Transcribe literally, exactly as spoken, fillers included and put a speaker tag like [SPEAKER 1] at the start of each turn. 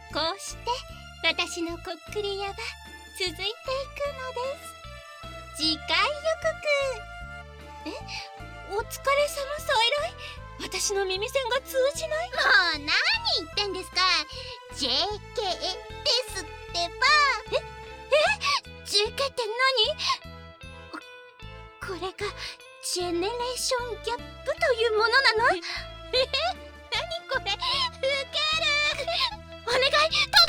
[SPEAKER 1] こうして私のこっくり屋は続いていくのです。次回予告。え、お疲れ様サイライ。私の耳栓が通じない。
[SPEAKER 2] もう何言ってんですか。 ジェーケー ですってば。
[SPEAKER 1] ええ ジェーケー って何？これがジェネレーションギャップというものなの？ええ、何これ、ウケる。お願い